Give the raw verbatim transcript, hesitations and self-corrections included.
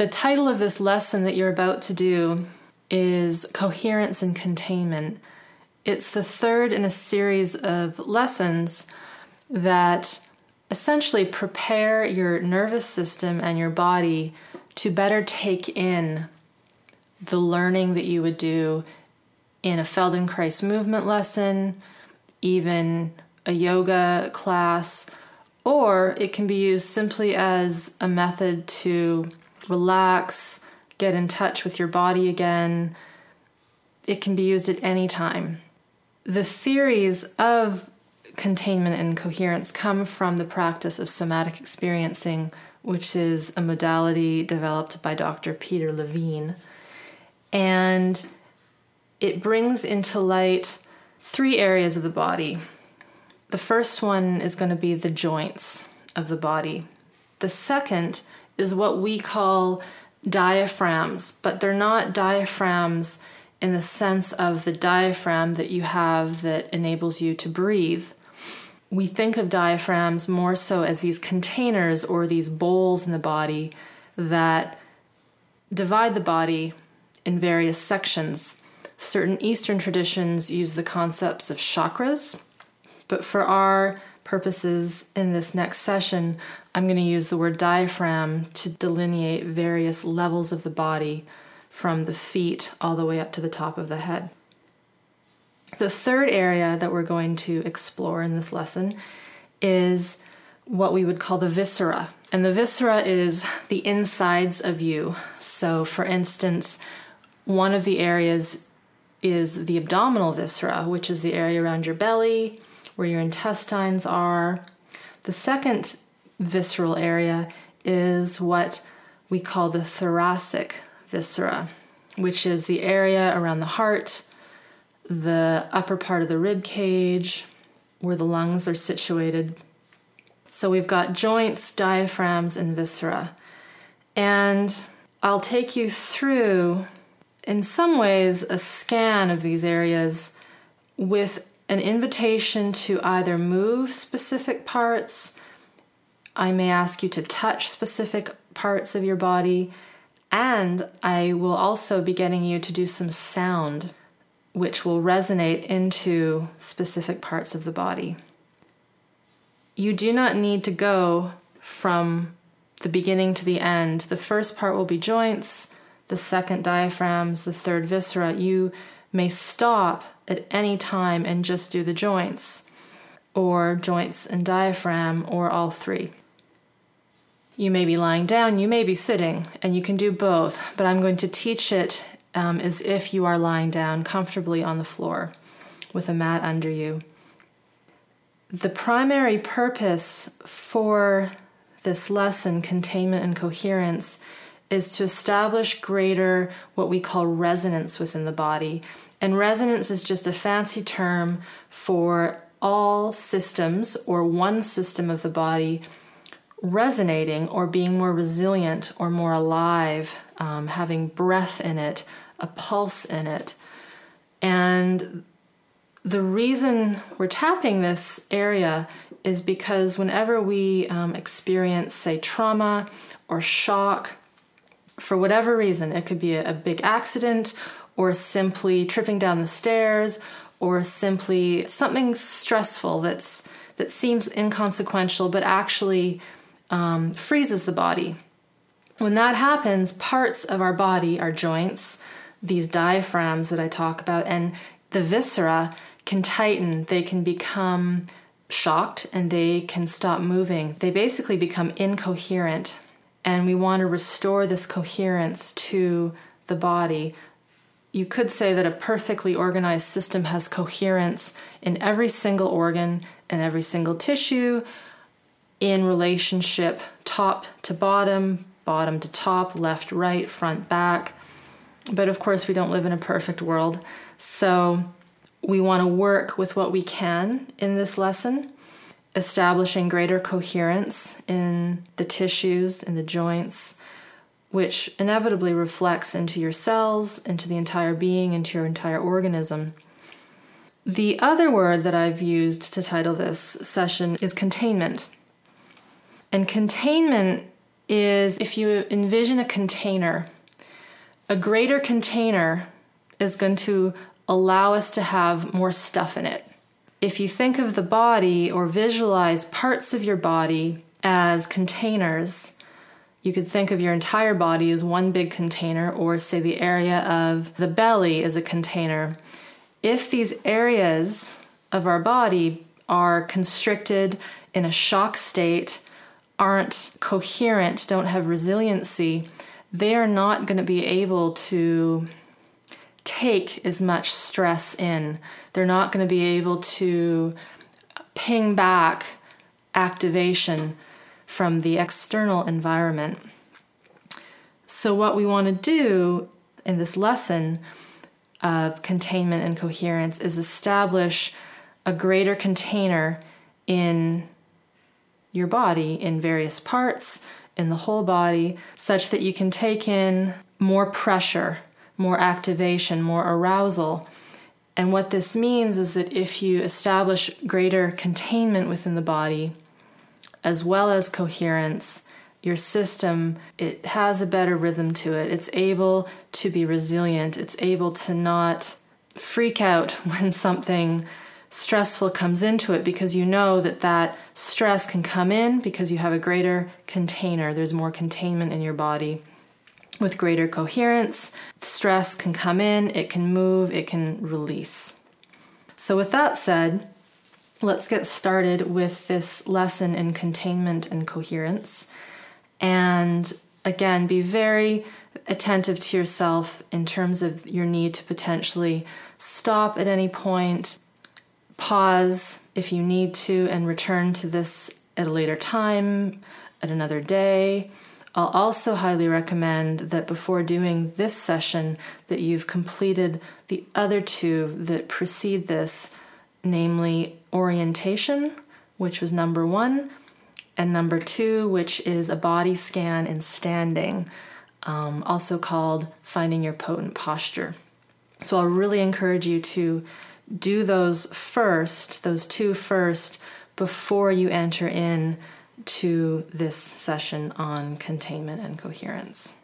The title of this lesson that you're about to do is Coherence and Containment. It's the third in a series of lessons that essentially prepare your nervous system and your body to better take in the learning that you would do in a Feldenkrais movement lesson, even a yoga class, or it can be used simply as a method to relax, get in touch with your body again. It can be used at any time. The theories of containment and coherence come from the practice of somatic experiencing, which is a modality developed by Doctor Peter Levine. And it brings into light three areas of the body. The first one is going to be the joints of the body. The second is what we call diaphragms, but they're not diaphragms in the sense of the diaphragm that you have that enables you to breathe. We think of diaphragms more so as these containers or these bowls in the body that divide the body in various sections. Certain Eastern traditions use the concepts of chakras, but for our purposes in this next session, I'm going to use the word diaphragm to delineate various levels of the body from the feet all the way up to the top of the head. The third area that we're going to explore in this lesson is what we would call the viscera. And the viscera is the insides of you. So for instance, one of the areas is the abdominal viscera, which is the area around your belly, where your intestines are. The second visceral area is what we call the thoracic viscera, which is the area around the heart, the upper part of the rib cage, where the lungs are situated. So we've got joints, diaphragms, and viscera. And I'll take you through, in some ways, a scan of these areas with an invitation to either move specific parts. I may ask you to touch specific parts of your body, and I will also be getting you to do some sound, which will resonate into specific parts of the body. You do not need to go from the beginning to the end. The first part will be joints, the second diaphragms, the third viscera. You may stop at any time and just do the joints, or joints and diaphragm, or all three. You may be lying down, you may be sitting, and you can do both, but I'm going to teach it um, as if you are lying down comfortably on the floor with a mat under you. The primary purpose for this lesson, containment and coherence, is to establish greater what we call resonance within the body. And resonance is just a fancy term for all systems or one system of the body resonating or being more resilient or more alive, um, having breath in it, a pulse in it. And the reason we're tapping this area is because whenever we um, experience, say, trauma or shock, for whatever reason, it could be a, a big accident, or simply tripping down the stairs, or simply something stressful that's that seems inconsequential but actually um, freezes the body. When that happens, parts of our body, our joints, these diaphragms that I talk about, and the viscera can tighten. They can become shocked and they can stop moving. They basically become incoherent, and we want to restore this coherence to the body. You could say that a perfectly organized system has coherence in every single organ and every single tissue, in relationship top to bottom, bottom to top, left, right, front, back. But of course, we don't live in a perfect world. So we want to work with what we can in this lesson, establishing greater coherence in the tissues, in the joints, which inevitably reflects into your cells, into the entire being, into your entire organism. The other word that I've used to title this session is containment. And containment is if you envision a container, a greater container is going to allow us to have more stuff in it. If you think of the body or visualize parts of your body as containers, you could think of your entire body as one big container, or say the area of the belly as a container. If these areas of our body are constricted, in a shock state, aren't coherent, don't have resiliency, they are not going to be able to take as much stress in. They're not going to be able to ping back activation from the external environment. So what we want to do in this lesson of containment and coherence is establish a greater container in your body, in various parts, in the whole body, such that you can take in more pressure, more activation, more arousal. And what this means is that if you establish greater containment within the body, as well as coherence, your system, it has a better rhythm to it. It's able to be resilient. It's able to not freak out when something stressful comes into it, because you know that that stress can come in because you have a greater container. There's more containment in your body. With greater coherence, stress can come in, it can move, it can release. So with that said, let's get started with this lesson in containment and coherence. And again, be very attentive to yourself in terms of your need to potentially stop at any point, pause if you need to, and return to this at a later time, at another day. I'll also highly recommend that before doing this session that you've completed the other two that precede this, namely orientation, which was number one, and number two, which is a body scan in standing, um, also called finding your potent posture. So I'll really encourage you to do those first, those two first, before you enter in to this session on containment and coherence.